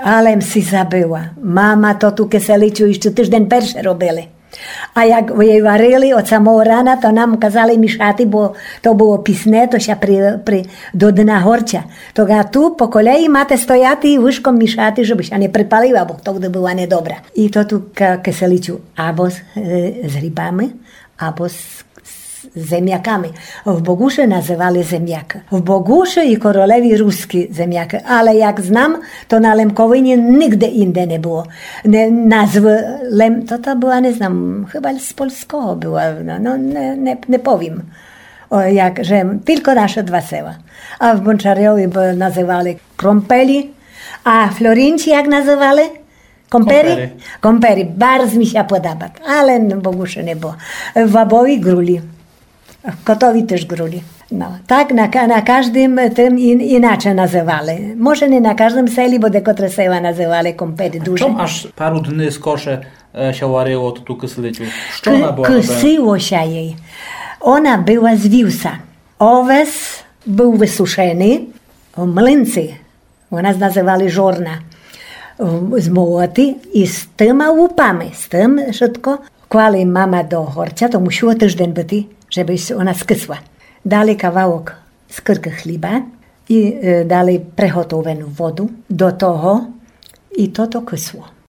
alem si zabyła. Mama to tu kyseliciu jeszcze tydzień pierwszy robili. A jak jej warili od samого rana, to nam kazali mieszati, bo to było pisne, to się do dna horcia. To ga tu po kolei máte stojati i łyżką mieszati, żeby się nie przypaliła, bo to by była niedobra. I to tu kyseliciu albo z rybami, albo z zemiakami. W Bogusze nazywali zemiaka. W Bogusze i Korolewi ruski zemiaka. Ale jak znam, to na Lemkowinie nigdy inne nie było. Nazwy to była, nie znam, chyba z polskiego była, nie powiem. Że tylko nasze dwa sela. A w Bączariowie nazywali krompeli, a Florinci jak nazywali? Komperi? Komperi. Bardzo mi się podoba, ale w Bogusze nie było. W Wabowi gruli. W Kotowi też gruli. No, tak na każdym tym inaczej nazywali. Może nie na każdym seli, bo dekotre sela nazywali komperi duże. Czemu aż paru dni skosze się waryło tu kysliciu? Co ona była? Kysyło się jej. Ona była z wiusa. Owiec był wysuszony w mlyncy. U nas nazywali żorna. Z mołoty i z tyma łupami, z tym wszystko. Kłali mama do horcia, to musiło tydzień być, żeby ona skysła. Dali kawałek skórki chleba i dali pregotowaną wodę do toho i to kysło.